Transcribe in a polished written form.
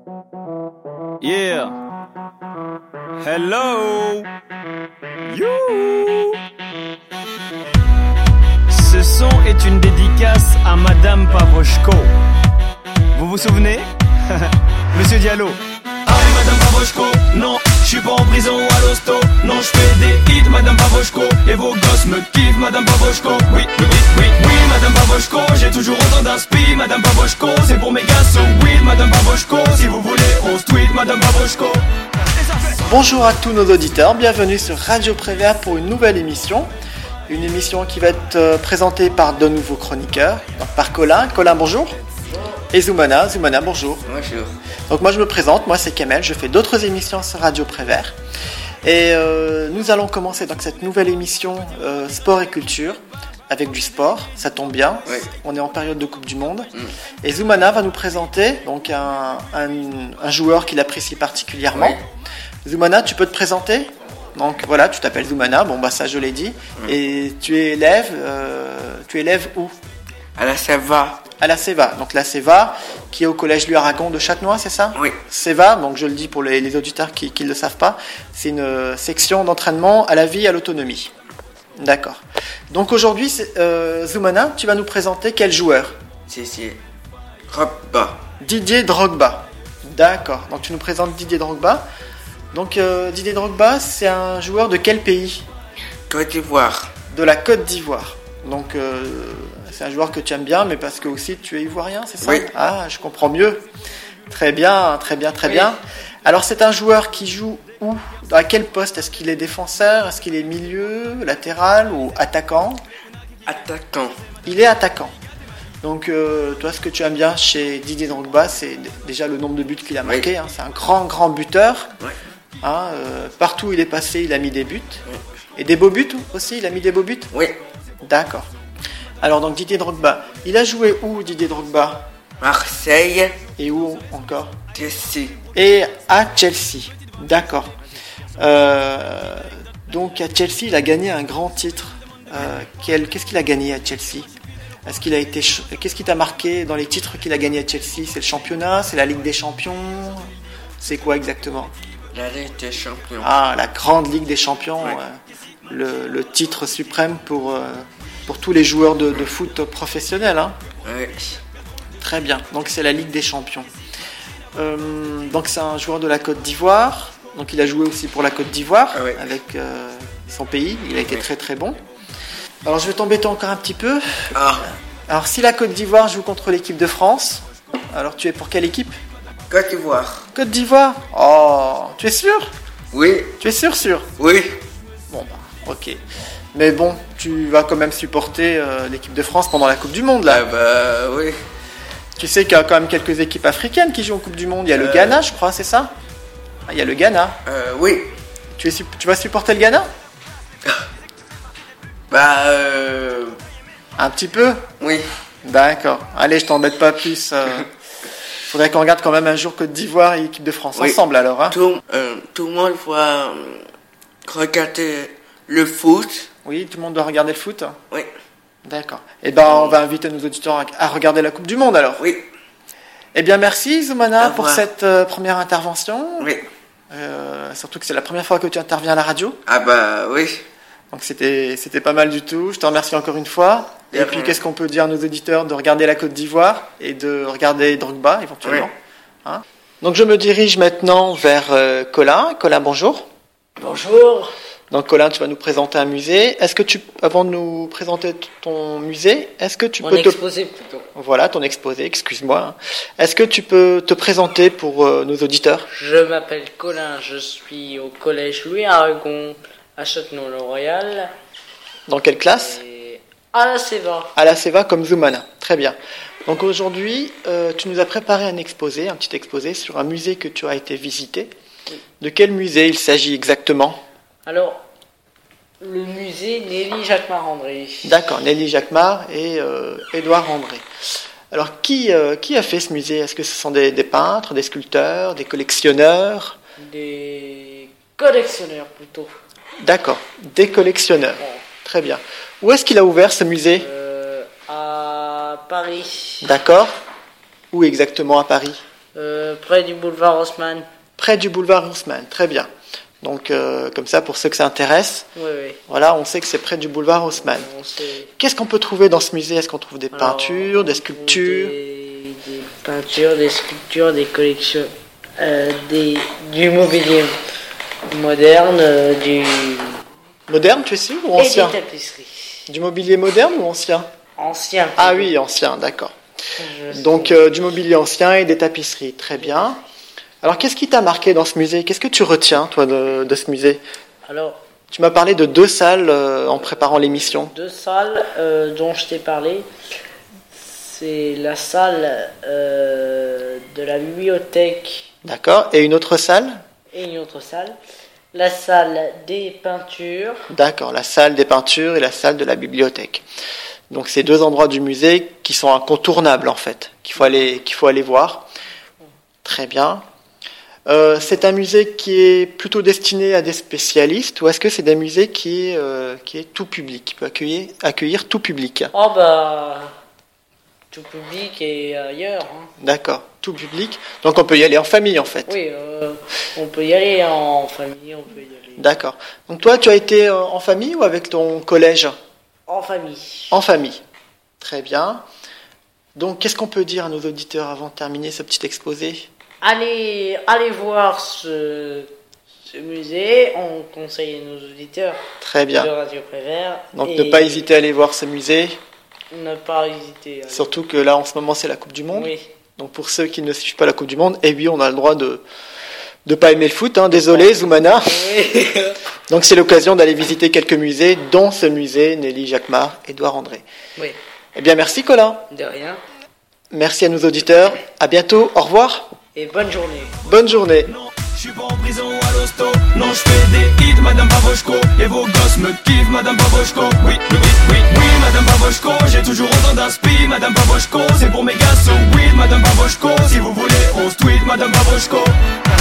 Yeah. Hello. You. Ce son est une dédicace à Madame Pavoshko. Vous vous souvenez? Monsieur Diallo. Aïe Madame Pavoshko, non, je suis pas en prison ou à l'hosto. Non, je fais des hits Madame Pavoshko. Et vos gosses me kiffent Madame Pavoshko. Oui, Madame Pavoshko. J'ai toujours autant d'inspi Madame Pavoshko. C'est pour mes gars so weed Madame Pavoshko. Si vous voulez on se tweet Madame Pavoshko. Bonjour à tous nos auditeurs, bienvenue sur Radio Prévert pour une nouvelle émission. Une émission qui va être présentée par de nouveaux chroniqueurs. Donc par Colin, bonjour. Et Zoumana, bonjour. Bonjour. Donc moi je me présente, moi c'est Kamel, je fais d'autres émissions sur Radio Prévert. Et nous allons commencer donc cette nouvelle émission sport et culture avec du sport, ça tombe bien, oui. On est en période de Coupe du Monde. Et Zoumana va nous présenter donc un joueur qu'il apprécie particulièrement. Oui. Zoumana, tu peux te présenter ? Donc voilà, tu t'appelles Zoumana, bon bah ça je l'ai dit. Et tu es élève où ? À la Seva. À la Seva, donc la Seva qui est au collège Louis Aragon de Châtenois, c'est ça ? Oui. Seva, donc je le dis pour les auditeurs qui ne le savent pas, c'est une section d'entraînement à la vie et à l'autonomie. D'accord. Donc aujourd'hui, Zoumana, tu vas nous présenter quel joueur ? C'est Drogba. Didier Drogba. D'accord, donc tu nous présentes Didier Drogba. Donc Didier Drogba, c'est un joueur de quel pays ? Côte d'Ivoire. De la Côte d'Ivoire. Donc c'est un joueur que tu aimes bien, mais parce que aussi tu es ivoirien, c'est ça ? Oui. Ah, je comprends mieux. Très bien. Alors c'est un joueur qui joue où ? À quel poste ? Est-ce qu'il est défenseur ? Est-ce qu'il est milieu, latéral ou attaquant ? Attaquant. Il est attaquant. Donc toi, ce que tu aimes bien chez Didier Drogba, c'est déjà le nombre de buts qu'il a marqué. Oui. C'est un grand buteur. Oui. Partout où il est passé, il a mis des buts. Oui. Et des beaux buts aussi ? Il a mis des beaux buts ? Oui. D'accord. Alors donc Didier Drogba, il a joué où Didier Drogba ? Marseille. Et où encore ? Chelsea. Et à Chelsea. D'accord. Donc à Chelsea, il a gagné un grand titre. Qu'est-ce qu'il a gagné à Chelsea ? Qu'est-ce qui t'a marqué dans les titres qu'il a gagnés à Chelsea ? C'est le championnat ? C'est la Ligue des Champions ? C'est quoi exactement ? La Ligue des Champions. Ah, la grande Ligue des Champions. Oui. Le titre suprême pour tous les joueurs de foot professionnels. Hein. Oui. Très bien. Donc c'est la Ligue des Champions. Donc c'est un joueur de la Côte d'Ivoire. Donc il a joué aussi pour la Côte d'Ivoire avec son pays. Il a été très bon. Alors je vais t'embêter encore un petit peu. Alors si la Côte d'Ivoire joue contre l'équipe de France, alors tu es pour quelle équipe ? Côte d'Ivoire. Côte d'Ivoire ? Oh, tu es sûr ? Oui. Tu es sûr ? Oui. Bon bah, ok. Mais bon, tu vas quand même supporter l'équipe de France pendant la Coupe du Monde là. Ah bah oui. Tu sais qu'il y a quand même quelques équipes africaines qui jouent en Coupe du Monde. Il y a le Ghana, je crois, c'est ça ? Il y a le Ghana. Oui. Tu vas supporter le Ghana ? Un petit peu ? Oui. D'accord. Allez, je t'embête pas plus. Faudrait qu'on regarde quand même un jour Côte d'Ivoire et équipe de France ensemble alors. Hein. Tout le monde doit regarder le foot. Oui, tout le monde doit regarder le foot ? Oui. D'accord. Eh ben, on va inviter nos auditeurs à regarder la Coupe du Monde alors. Oui. Eh bien, merci Zoumana pour cette première intervention. Oui. Surtout que c'est la première fois que tu interviens à la radio. Ah bah oui. Donc c'était pas mal du tout. Je te remercie encore une fois. Et puis qu'est-ce qu'on peut dire à nos auditeurs de regarder la Côte d'Ivoire et de regarder Drogba éventuellement. Oui. Hein ? Donc je me dirige maintenant vers Colin. Colin, bonjour. Bonjour. Donc Colin, tu vas nous présenter un musée. Avant de nous présenter ton musée, est-ce que tu peux exposé plutôt. Voilà, ton exposé, excuse-moi. Est-ce que tu peux te présenter pour nos auditeurs ? Je m'appelle Colin, je suis au collège Louis Aragon à Châtenois-le-Royal. Dans quelle classe ? Et à la Seva. À la Seva comme Zoumana. Très bien. Donc aujourd'hui, tu nous as préparé un petit exposé sur un musée que tu as été visiter. Oui. De quel musée il s'agit exactement ? Alors, le musée Nelly-Jacquemart-André. D'accord, Nelly-Jacquemart et Édouard André. Alors, qui a fait ce musée ? Est-ce que ce sont des peintres, des sculpteurs, des collectionneurs ? Des collectionneurs plutôt. D'accord, des collectionneurs. Bon. Très bien. Où est-ce qu'il a ouvert ce musée ? À Paris. D'accord. Où exactement à Paris ? Près du boulevard Haussmann. Près du boulevard Haussmann, très bien. Donc, comme ça, pour ceux que ça intéresse, Oui. voilà, on sait que c'est près du boulevard Haussmann. Qu'est-ce qu'on peut trouver dans ce musée? Est-ce qu'on trouve des peintures, des sculptures? Des peintures, des sculptures, des collections, du mobilier moderne, du... Moderne, tu es sûr, ou ancien? Et des tapisseries. Du mobilier moderne ou ancien? Ancien. Ah oui, ancien, d'accord. Donc, du mobilier ancien et des tapisseries, très bien. Alors, qu'est-ce qui t'a marqué dans ce musée? Qu'est-ce que tu retiens, toi, de ce musée? Alors, tu m'as parlé de 2 salles en préparant l'émission. 2 salles dont je t'ai parlé. C'est la salle de la bibliothèque. D'accord. Et une autre salle? Et une autre salle. La salle des peintures. D'accord. La salle des peintures et la salle de la bibliothèque. Donc, c'est 2 endroits du musée qui sont incontournables, en fait, qu'il faut aller voir. Très bien. C'est un musée qui est plutôt destiné à des spécialistes, ou est-ce que c'est un musée qui est tout public, qui peut accueillir tout public? Oh bah, tout public et ailleurs. Hein. D'accord, tout public. Donc on peut y aller en famille en fait. Oui, on peut y aller en famille, on peut y aller. D'accord. Donc toi, tu as été en famille ou avec ton collège? En famille. En famille. Très bien. Donc qu'est-ce qu'on peut dire à nos auditeurs avant de terminer ce petit exposé? Allez voir ce musée, on conseille à nos auditeurs. Très bien. De Radio Prévert. Donc ne pas hésiter à aller voir ce musée. Ne pas hésiter. Surtout que là en ce moment c'est la Coupe du Monde. Oui. Donc pour ceux qui ne suivent pas la Coupe du Monde, eh oui, on a le droit de pas aimer le foot, hein. Désolé Zoumana. Oui. Donc c'est l'occasion d'aller visiter quelques musées, dont ce musée Nelly Jacquemart, Édouard André. Oui. Eh bien merci Colin. De rien. Merci à nos auditeurs. À bientôt. Au revoir. Et bonne journée. Bonne journée. Non, je suis pas en prison à l'hosto. Non, je fais des hits, Madame Pavoshko. Et vos gosses me kiffent, Madame Pavoshko. Oui, Madame Pavoshko. J'ai toujours autant d'inspi, Madame Pavoshko. C'est pour mes gars, so oui, Madame Pavoshko. Si vous voulez, on se tweet, Madame Pavoshko.